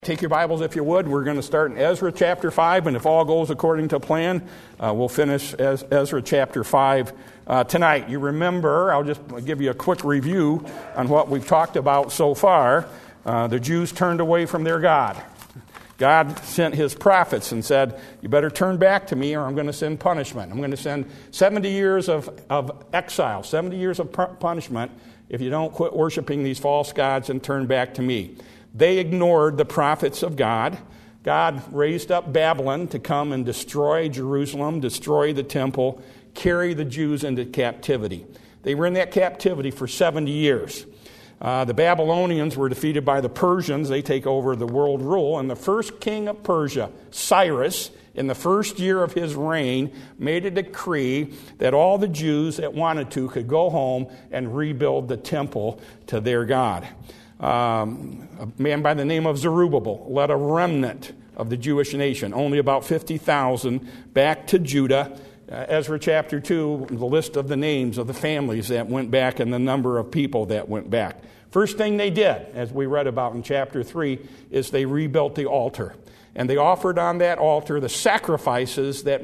Take your Bibles if you would. We're going to start in Ezra chapter 5, and if all goes according to plan, we'll finish Ezra chapter 5 tonight. You remember, I'll just give you a quick review on what we've talked about so far. The Jews turned away from their God. God sent his prophets and said, you better turn back to me or I'm going to send punishment. I'm going to send 70 years of exile, 70 years of punishment if you don't quit worshiping these false gods and turn back to me. They ignored the prophets of God. God raised up Babylon to come and destroy Jerusalem, destroy the temple, carry the Jews into captivity. They were in that captivity for 70 years. The Babylonians were defeated by the Persians. They take over the world rule. And the first king of Persia, Cyrus, in the first year of his reign, made a decree that all the Jews that wanted to could go home and rebuild the temple to their God. A man by the name of Zerubbabel led a remnant of the Jewish nation, only about 50,000, back to Judah. Ezra chapter 2, the list of the names of the families that went back and the number of people that went back. First thing they did, as we read about in chapter 3, is they rebuilt the altar. And they offered on that altar the sacrifices that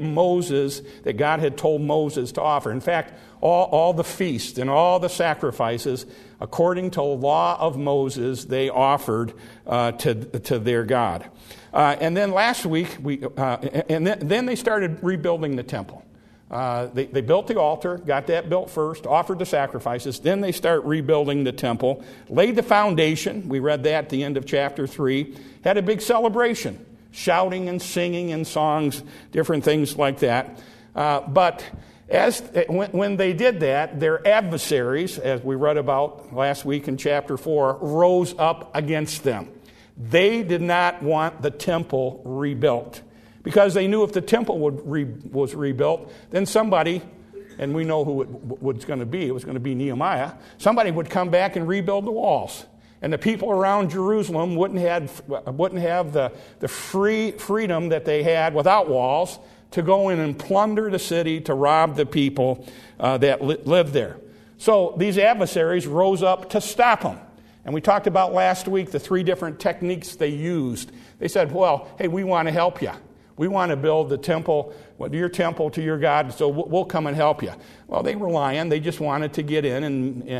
God had told Moses to offer. In fact, all the feasts and all the sacrifices, according to the law of Moses, they offered to their God. And then last week, then they started rebuilding the temple. They built the altar, got that built first, offered the sacrifices. Then they start rebuilding the temple, laid the foundation. We read that at the end of chapter 3. Had a big celebration, shouting and singing and songs, different things like that. But when they did that, their adversaries, as we read about last week in chapter 4, rose up against them. They did not want the temple rebuilt because they knew if the temple was rebuilt, then somebody, and we know who it was going to be, it was going to be Nehemiah, somebody would come back and rebuild the walls. And the people around Jerusalem wouldn't have the freedom that they had without walls to go in and plunder the city, to rob the people that lived there. So these adversaries rose up to stop them. And we talked about last week the 3 different techniques they used. They said, well, hey, we want to help you. We want to build the temple, your temple to your God, so we'll come and help you. Well, they were lying. They just wanted to get in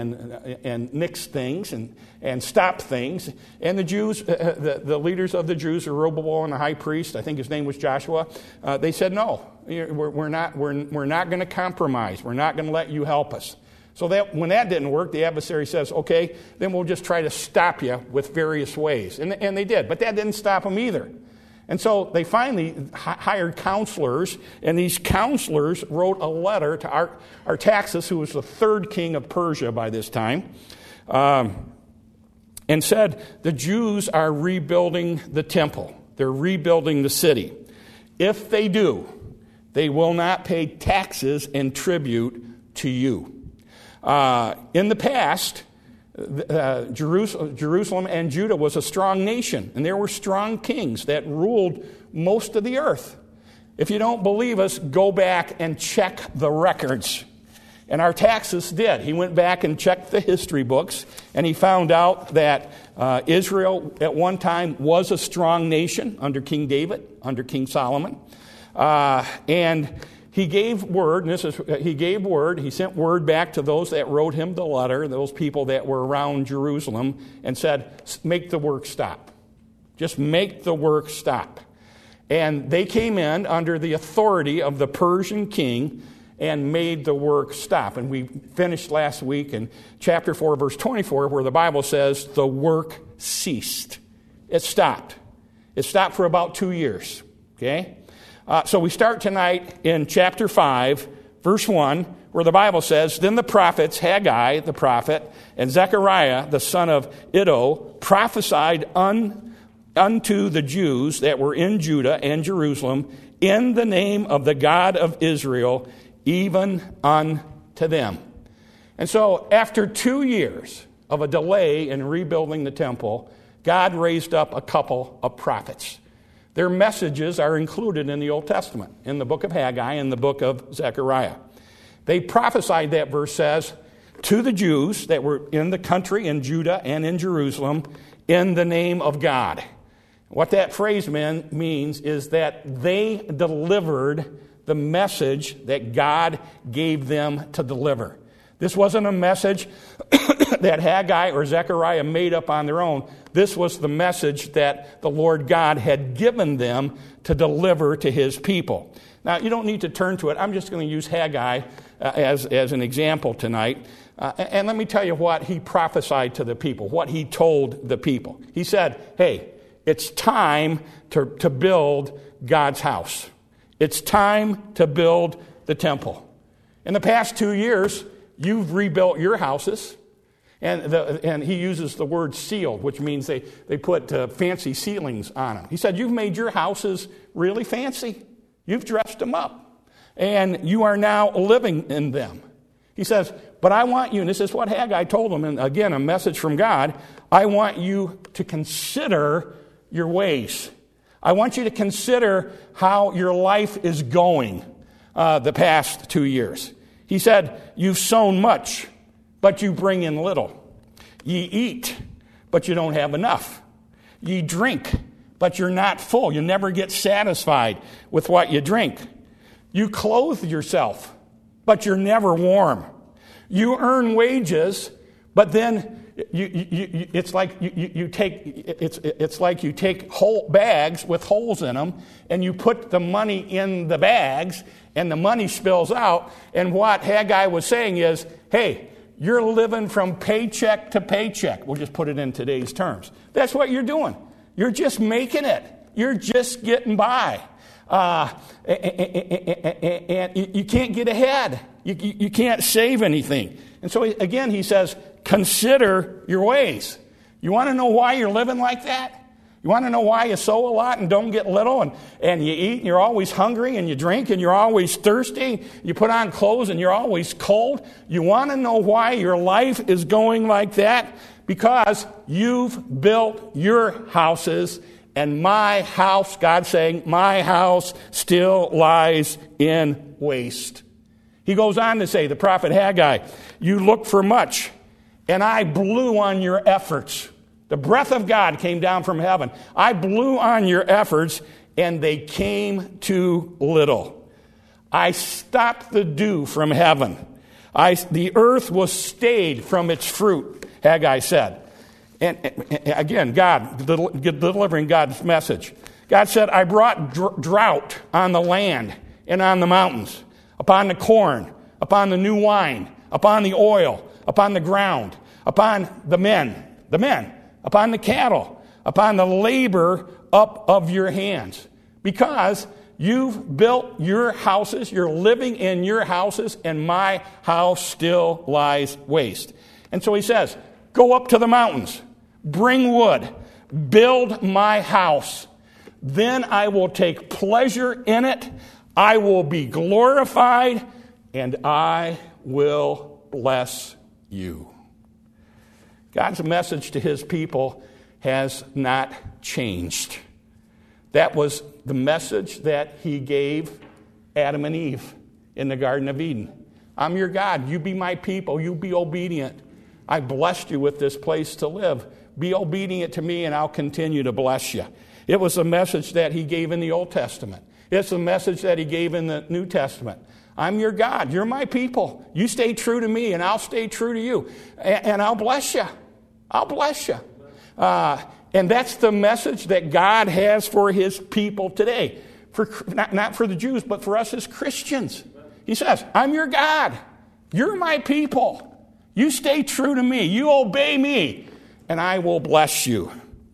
and nix things and stop things. And the Jews, the leaders of the Jews, Zerubbabel and the high priest, I think his name was Joshua, they said, no, we're not going to compromise. We're not going to let you help us. So when that didn't work, the adversary says, okay, then we'll just try to stop you with various ways. And they did, but that didn't stop them either. And so they finally hired counselors, and these counselors wrote a letter to Artaxerxes, who was the 3rd king of Persia by this time, and said, the Jews are rebuilding the temple. They're rebuilding the city. If they do, they will not pay taxes and tribute to you. In the past, Jerusalem and Judah was a strong nation, and there were strong kings that ruled most of the earth. If you don't believe us, go back and check the records. And Artaxerxes did. He went back and checked the history books, and he found out that Israel at one time was a strong nation under King David, under King Solomon. And he gave word, he sent word back to those that wrote him the letter, those people that were around Jerusalem, and said, make the work stop. Just make the work stop. And they came in under the authority of the Persian king and made the work stop. And we finished last week in chapter 4, verse 24, where the Bible says the work ceased. It stopped. It stopped for about 2 years. Okay? So we start tonight in chapter 5, verse 1, where the Bible says, then the prophets, Haggai the prophet, and Zechariah the son of Iddo, prophesied unto the Jews that were in Judah and Jerusalem in the name of the God of Israel, even unto them. And so after 2 years of a delay in rebuilding the temple, God raised up a couple of prophets. Their messages are included in the Old Testament, in the book of Haggai and the book of Zechariah. They prophesied, that verse says, to the Jews that were in the country in Judah and in Jerusalem in the name of God. What that phrase means is that they delivered the message that God gave them to deliver. This wasn't a message that Haggai or Zechariah made up on their own. This was the message that the Lord God had given them to deliver to his people. Now, you don't need to turn to it. I'm just going to use Haggai as an example tonight. And let me tell you what he prophesied to the people, what he told the people. He said, hey, it's time to build God's house. It's time to build the temple. In the past 2 years, you've rebuilt your houses. And he uses the word sealed, which means they put fancy ceilings on them. He said, you've made your houses really fancy. You've dressed them up. And you are now living in them. He says, but I want you, and this is what Haggai told them, and again, a message from God, I want you to consider your ways. I want you to consider how your life is going the past 2 years. He said, you've sown much, but you bring in little. Ye eat, but you don't have enough. Ye drink, but you're not full. You never get satisfied with what you drink. You clothe yourself, but you're never warm. You earn wages, but then it's like you take whole bags with holes in them, and you put the money in the bags, and the money spills out. And what Haggai was saying is, hey, you're living from paycheck to paycheck. We'll just put it in today's terms. That's what you're doing. You're just making it. You're just getting by. And you can't get ahead. You can't save anything. And so, again, he says, consider your ways. You want to know why you're living like that? You want to know why you sow a lot and don't get little, and you eat and you're always hungry, and you drink and you're always thirsty, you put on clothes and you're always cold? You want to know why your life is going like that? Because you've built your houses, and my house, God's saying, my house still lies in waste. He goes on to say, the prophet Haggai, you look for much, and I blew on your efforts. The breath of God came down from heaven. I blew on your efforts, and they came to little. I stopped the dew from heaven. The earth was stayed from its fruit, Haggai said. And again, God, delivering God's message. God said, I brought drought on the land and on the mountains, upon the corn, upon the new wine, upon the oil, upon the ground, upon the men, upon the cattle, upon the labor up of your hands. Because you've built your houses, you're living in your houses, and my house still lies waste. And so he says, go up to the mountains, bring wood, build my house. Then I will take pleasure in it. I will be glorified, and I will bless you. God's message to his people has not changed. That was the message that he gave Adam and Eve in the Garden of Eden. I'm your God. You be my people. You be obedient. I blessed you with this place to live. Be obedient to me, and I'll continue to bless you. It was the message that he gave in the Old Testament. It's the message that he gave in the New Testament. I'm your God. You're my people. You stay true to me, and I'll stay true to you. And I'll bless you. I'll bless you. And that's the message that God has for his people today. Not for the Jews, but for us as Christians. He says, I'm your God. You're my people. You stay true to me. You obey me, and I will bless you.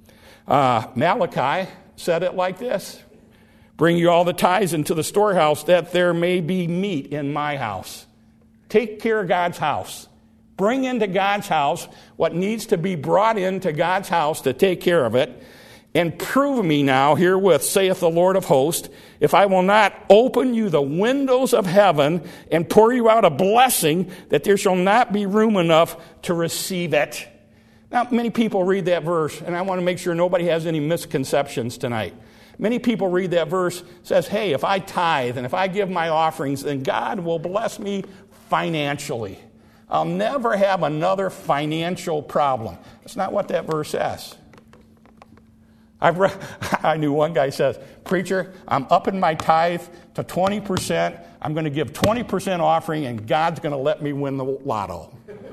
Malachi said it like this. Bring you all the tithes into the storehouse, that there may be meat in my house. Take care of God's house. Bring into God's house what needs to be brought into God's house to take care of it. And prove me now herewith, saith the Lord of hosts, if I will not open you the windows of heaven and pour you out a blessing, that there shall not be room enough to receive it. Now, many people read that verse, and I want to make sure nobody has any misconceptions tonight. Many people read that verse, says, hey, if I tithe and if I give my offerings, then God will bless me financially. I'll never have another financial problem. That's not what that verse says. I knew one guy says, "Preacher, I'm upping my tithe to 20%. I'm going to give 20% offering, and God's going to let me win the lotto."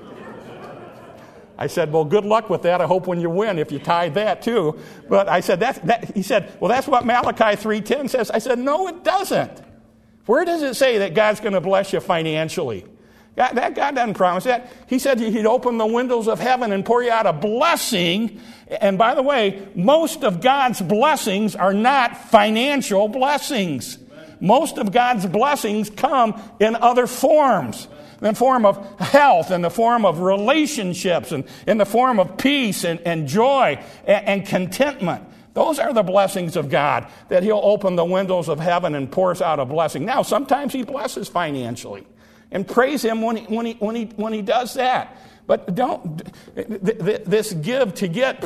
I said, "Well, good luck with that. I hope when you win, if you tithe that too." But I said, he said, "Well, that's what Malachi 3:10 says." I said, "No, it doesn't. Where does it say that God's going to bless you financially? God doesn't promise that. He said he'd open the windows of heaven and pour you out a blessing. And by the way, most of God's blessings are not financial blessings. Most of God's blessings come in other forms. In the form of health, in the form of relationships, and in the form of peace and joy and contentment. Those are the blessings of God, that he'll open the windows of heaven and pours out a blessing. Now, sometimes he blesses financially. And praise him when he does that. But don't, this give to get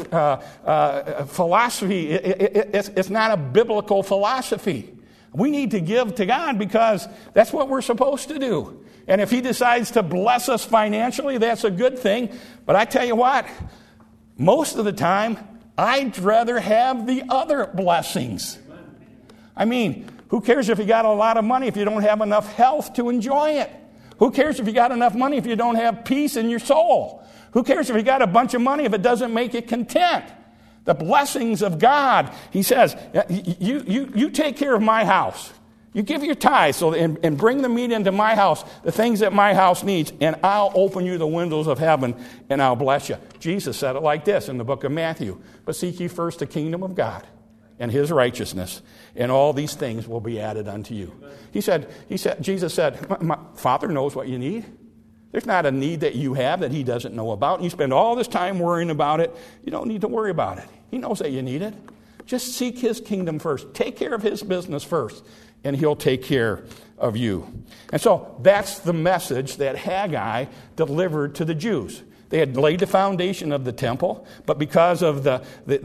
philosophy, it's not a biblical philosophy. We need to give to God because that's what we're supposed to do. And if he decides to bless us financially, that's a good thing. But I tell you what, most of the time, I'd rather have the other blessings. I mean, who cares if you got a lot of money if you don't have enough health to enjoy it? Who cares if you got enough money if you don't have peace in your soul? Who cares if you got a bunch of money if it doesn't make you content? The blessings of God, he says, you take care of my house. You give your tithe and bring the meat into my house, the things that my house needs, and I'll open you the windows of heaven and I'll bless you. Jesus said it like this in the book of Matthew. But seek ye first the kingdom of God and his righteousness, and all these things will be added unto you. Jesus said, my Father knows what you need. There's not a need that you have that he doesn't know about. You spend all this time worrying about it. You don't need to worry about it. He knows that you need it. Just seek his kingdom first. Take care of his business first, and he'll take care of you. And so that's the message that Haggai delivered to the Jews. They had laid the foundation of the temple, but because of the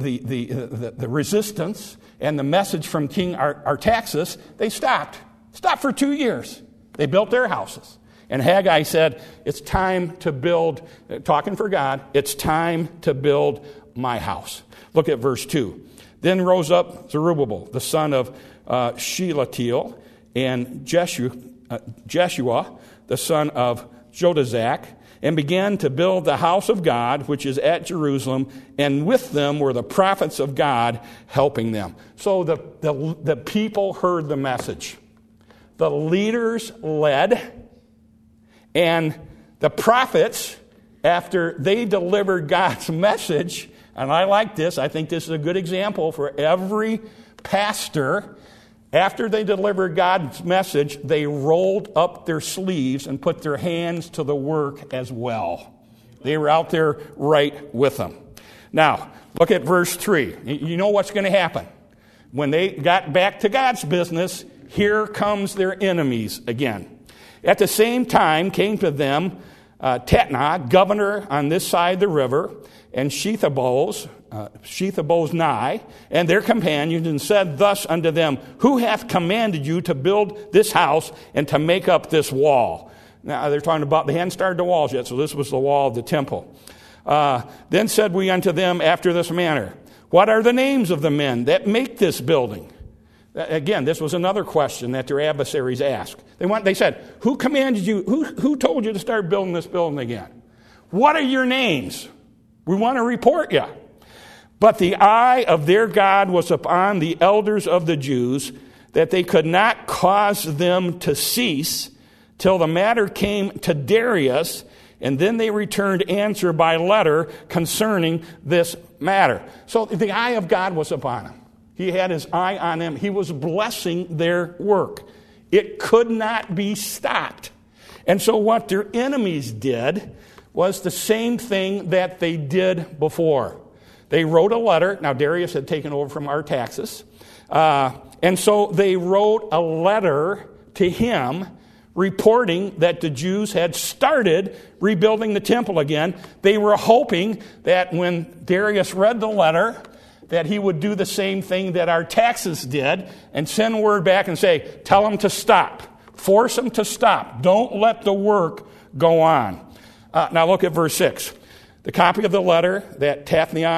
resistance and the message from King Artaxerxes, they stopped. Stopped for 2 years. They built their houses. And Haggai said, it's time to build, talking for God, it's time to build my house. Look at verse 2. Then rose up Zerubbabel, the son of Shealtiel, and Jeshua, the son of Jodazak, and began to build the house of God, which is at Jerusalem, and with them were the prophets of God helping them. So the people heard the message. The leaders led, and the prophets, after they delivered God's message, and I like this, I think this is a good example for every pastor. After they delivered God's message, they rolled up their sleeves and put their hands to the work as well. They were out there right with them. Now, look at verse 3. You know what's going to happen. When they got back to God's business, here comes their enemies again. At the same time came to them Tatnai, governor on this side of the river, and Shethaboznai, and their companions, and said thus unto them, who hath commanded you to build this house and to make up this wall? Now, they're talking about, they hadn't started the walls yet, so this was the wall of the temple. Then said we unto them after this manner, what are the names of the men that make this building? Again, this was another question that their adversaries asked. They said, who commanded you, who told you to start building this building again? What are your names? We want to report you. But the eye of their God was upon the elders of the Jews, that they could not cause them to cease till the matter came to Darius, and then they returned answer by letter concerning this matter. So the eye of God was upon them. He had his eye on them. He was blessing their work. It could not be stopped. And so what their enemies did was the same thing that they did before. They wrote a letter. Now, Darius had taken over from Artaxerxes. And so they wrote a letter to him reporting that the Jews had started rebuilding the temple again. They were hoping that when Darius read the letter, that he would do the same thing that Artaxerxes did and send word back and say, tell them to stop. Force them to stop. Don't let the work go on. Now look at verse 6. The copy of the letter that Tatnai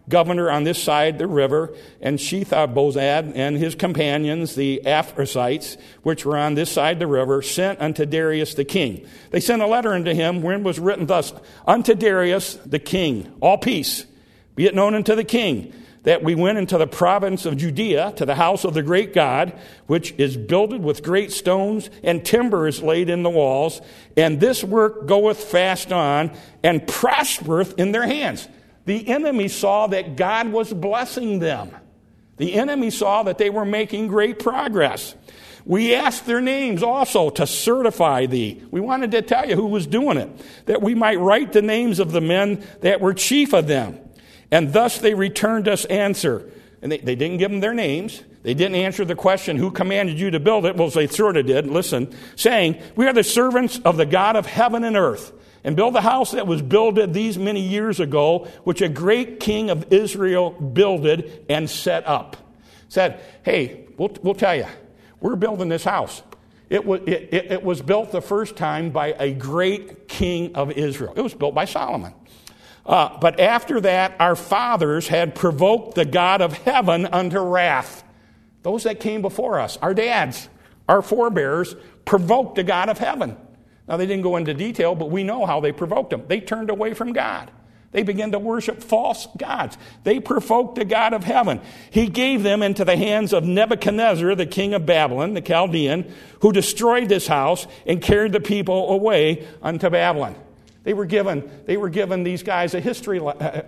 governor on this side the river, and Shethar-Bozad and his companions, the Aphrasites, which were on this side the river, sent unto Darius the king. They sent a letter unto him, wherein was written thus, Unto Darius the king, all peace, be it known unto the king, that we went into the province of Judea to the house of the great God, which is builded with great stones, and timber is laid in the walls, and this work goeth fast on, and prospereth in their hands. The enemy saw that God was blessing them. The enemy saw that they were making great progress. We asked their names also to certify thee. We wanted to tell you who was doing it, that we might write the names of the men that were chief of them. And thus they returned us answer. And they didn't give them their names. They didn't answer the question, who commanded you to build it? Well, they sort of did. Listen, saying, we are the servants of the God of heaven and earth, and build the house that was builded these many years ago, which a great king of Israel builded and set up. Said, hey, we'll tell you, we're building this house. It was built the first time by a great king of Israel. It was built by Solomon. But after that, our fathers had provoked the God of heaven unto wrath. Those that came before us, our dads, our forebears, provoked the God of heaven. Now, they didn't go into detail, but we know how they provoked him. They turned away from God. They began to worship false gods. They provoked the God of heaven. He gave them into the hands of Nebuchadnezzar, the king of Babylon, the Chaldean, who destroyed this house and carried the people away unto Babylon. They were given these guys a history.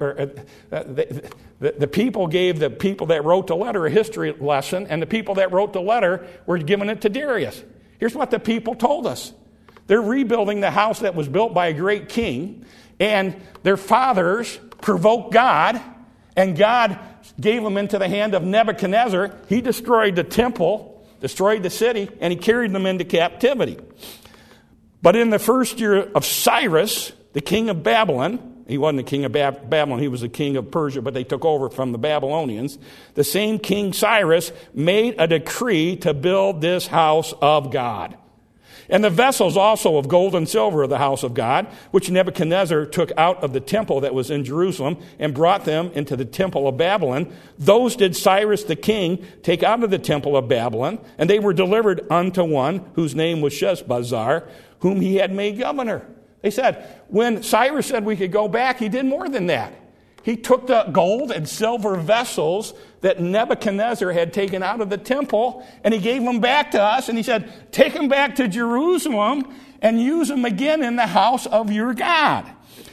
The people gave the people that wrote the letter a history lesson, and the people that wrote the letter were giving it to Darius. Here's what the people told us. They're rebuilding the house that was built by a great king, and their fathers provoked God, and God gave them into the hand of Nebuchadnezzar. He destroyed the temple, destroyed the city, and he carried them into captivity. But in the first year of Cyrus, the king of Babylon, he wasn't the king of Babylon, he was the king of Persia, but they took over from the Babylonians. The same King Cyrus made a decree to build this house of God. And the vessels also of gold and silver of the house of God, which Nebuchadnezzar took out of the temple that was in Jerusalem and brought them into the temple of Babylon, those did Cyrus the king take out of the temple of Babylon, and they were delivered unto one whose name was Sheshbazzar, whom he had made governor. They said, when Cyrus said we could go back, he did more than that. He took the gold and silver vessels that Nebuchadnezzar had taken out of the temple, and he gave them back to us, and he said, take them back to Jerusalem and use them again in the house of your God.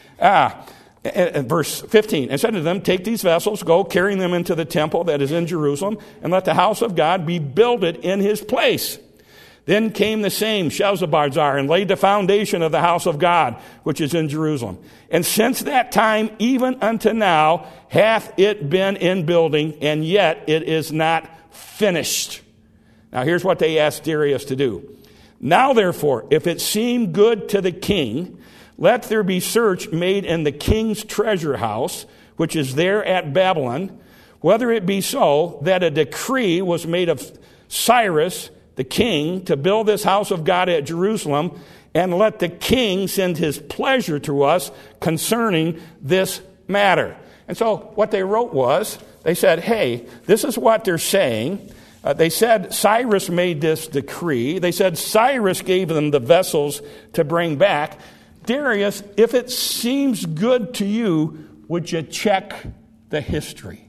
Verse 15, and said to them, take these vessels, go carrying them into the temple that is in Jerusalem, and let the house of God be builded in his place. Then came the same Sheshbazzar and laid the foundation of the house of God, which is in Jerusalem. And since that time, even unto now, hath it been in building, and yet it is not finished. Now here's what they asked Darius to do. Now therefore, if it seem good to the king, let there be search made in the king's treasure house, which is there at Babylon, whether it be so that a decree was made of Cyrus the king to build this house of God at Jerusalem, and let the king send his pleasure to us concerning this matter. And so what they wrote was, they said, hey, this is what they're saying. They said Cyrus made this decree. They said Cyrus gave them the vessels to bring back. Darius, if it seems good to you, would you check the history?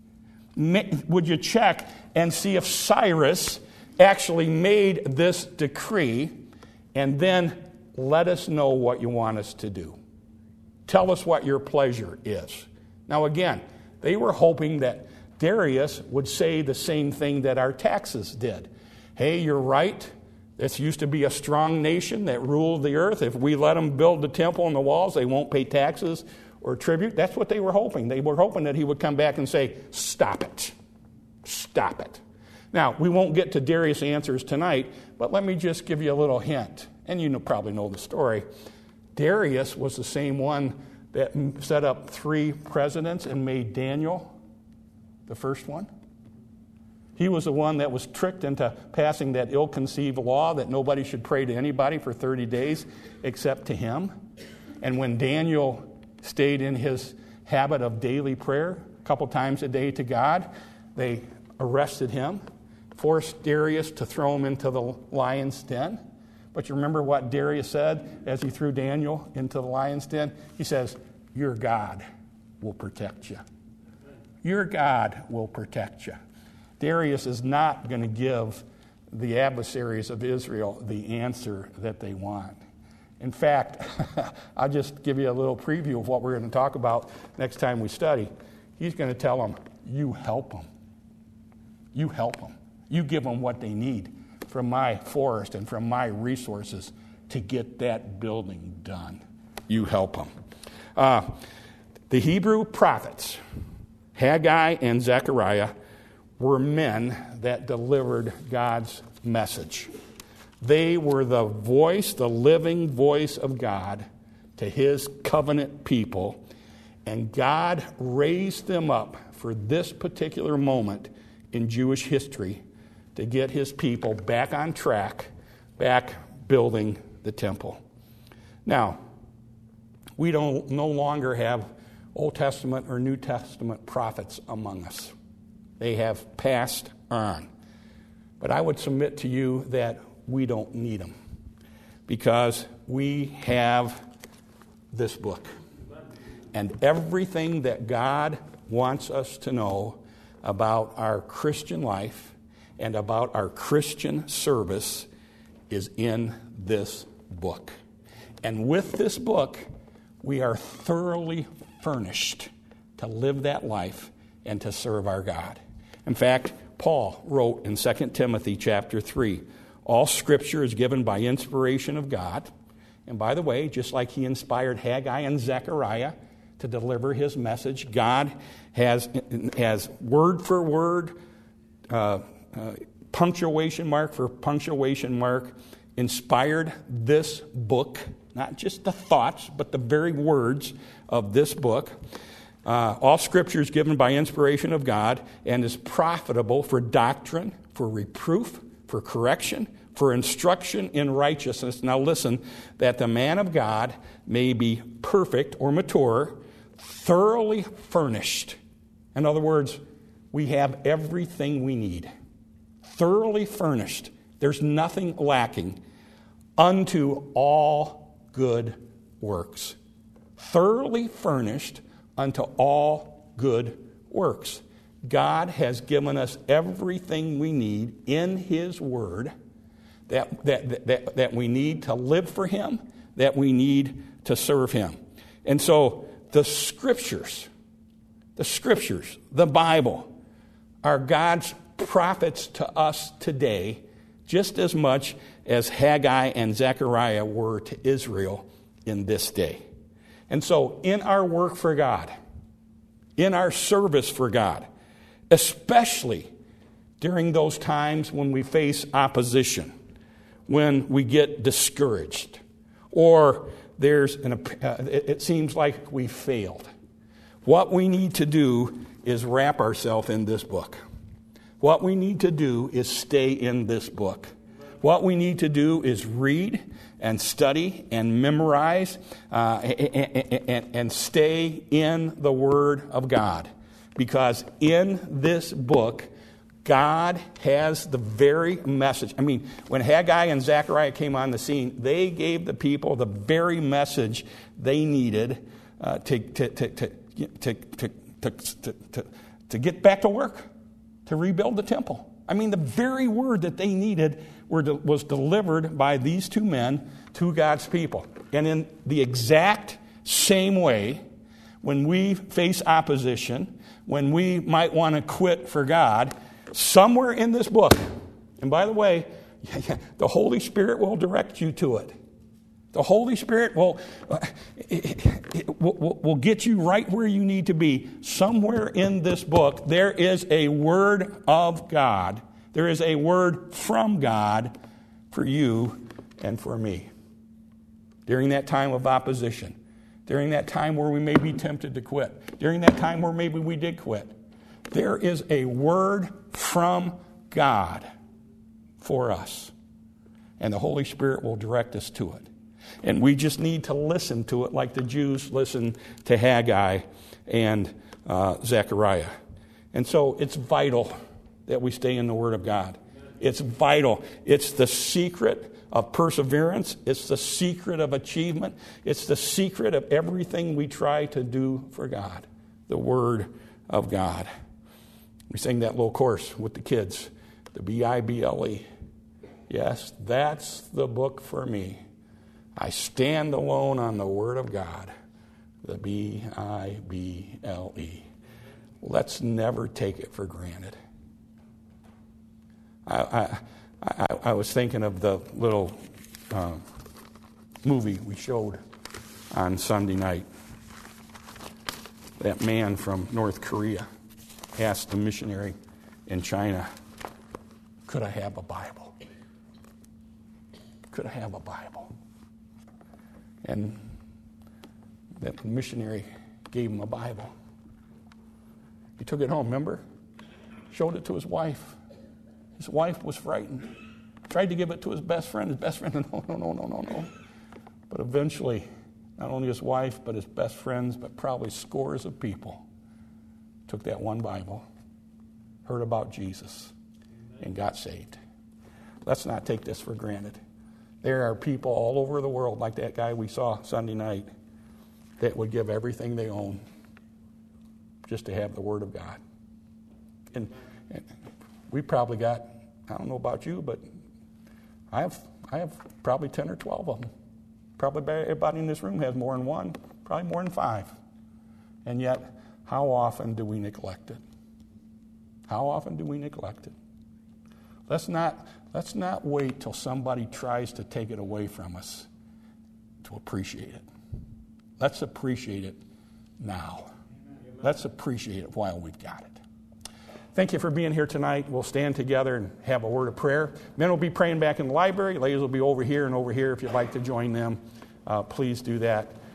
Would you check and see if Cyrus actually made this decree, and then let us know what you want us to do. Tell us what your pleasure is. Now again, they were hoping that Darius would say the same thing that Artaxerxes did. Hey, you're right. This used to be a strong nation that ruled the earth. If we let them build the temple and the walls, they won't pay taxes or tribute. That's what they were hoping. They were hoping that he would come back and say, stop it. Stop it. Now, we won't get to Darius' answers tonight, but let me just give you a little hint. And you probably know the story. Darius was the same one that set up 3 presidents and made Daniel the first one. He was the one that was tricked into passing that ill-conceived law that nobody should pray to anybody for 30 days except to him. And when Daniel stayed in his habit of daily prayer, a couple times a day to God. They arrested him, forced Darius to throw him into the lion's den. But you remember what Darius said as he threw Daniel into the lion's den? He says, your God will protect you. Your God will protect you. Darius is not going to give the adversaries of Israel the answer that they want. In fact, I'll just give you a little preview of what we're going to talk about next time we study. He's going to tell them, you help them. You help them. You give them what they need from my forest and from my resources to get that building done. You help them. The Hebrew prophets, Haggai and Zechariah, were men that delivered God's message. They were the voice, the living voice of God to his covenant people, and God raised them up for this particular moment in Jewish history to get his people back on track, back building the temple. Now, we no longer have Old Testament or New Testament prophets among us. They have passed on. But I would submit to you that we don't need them because we have this book. And everything that God wants us to know about our Christian life and about our Christian service is in this book. And with this book, we are thoroughly furnished to live that life and to serve our God. In fact, Paul wrote in 2 Timothy chapter 3, all Scripture is given by inspiration of God. And by the way, just like he inspired Haggai and Zechariah to deliver his message, God has word for word, punctuation mark for punctuation mark, inspired this book, not just the thoughts, but the very words of this book. All Scripture is given by inspiration of God and is profitable for doctrine, for reproof, for correction, for instruction in righteousness. Now listen, that the man of God may be perfect or mature, thoroughly furnished. In other words, we have everything we need. Thoroughly furnished. There's nothing lacking unto all good works. Thoroughly furnished unto all good works. God has given us everything we need in his word that we need to live for him, that we need to serve him. And so the scriptures, the Bible, are God's prophets to us today just as much as Haggai and Zechariah were to Israel in this day. And so in our work for God, in our service for God, especially during those times when we face opposition, when we get discouraged, or it seems like we failed, what we need to do is wrap ourselves in this book. What we need to do is stay in this book. What we need to do is read and study and memorize and stay in the Word of God. Because in this book, God has the very message. I mean, when Haggai and Zechariah came on the scene, they gave the people the very message they needed to get back to work, to rebuild the temple. I mean, the very word that they needed was delivered by these two men to God's people. And in the exact same way, when we face opposition, when we might want to quit for God, somewhere in this book, and by the way, the Holy Spirit will direct you to it. The Holy Spirit will get you right where you need to be. Somewhere in this book, there is a word of God. There is a word from God for you and for me. During that time of opposition, during that time where we may be tempted to quit, during that time where maybe we did quit, there is a word from God for us. And the Holy Spirit will direct us to it. And we just need to listen to it like the Jews listened to Haggai and Zechariah. And so it's vital that we stay in the Word of God. It's vital. It's the secret of perseverance. It's the secret of achievement. It's the secret of everything we try to do for God, the Word of God. We sang that little chorus with the kids, the Bible. Yes, that's the book for me. I stand alone on the Word of God, the Bible. Let's never take it for granted. I was thinking of the little movie we showed on Sunday night. That man from North Korea asked the missionary in China, could I have a Bible? Could I have a Bible? And that missionary gave him a Bible. He took it home, remember? Showed it to his wife. His wife was frightened. Tried to give it to his best friend. His best friend, no. But eventually, not only his wife, but his best friends, but probably scores of people took that one Bible, heard about Jesus, and got saved. Let's not take this for granted. There are people all over the world, like that guy we saw Sunday night, that would give everything they own just to have the Word of God. And we probably got, I don't know about you, but I have probably 10 or 12 of them. Probably everybody in this room has more than one, probably more than 5. And yet, how often do we neglect it? How often do we neglect it? Let's not wait till somebody tries to take it away from us to appreciate it. Let's appreciate it now. Let's appreciate it while we've got it. Thank you for being here tonight. We'll stand together and have a word of prayer. Men will be praying back in the library. Ladies will be over here and over here if you'd like to join them. Please do that.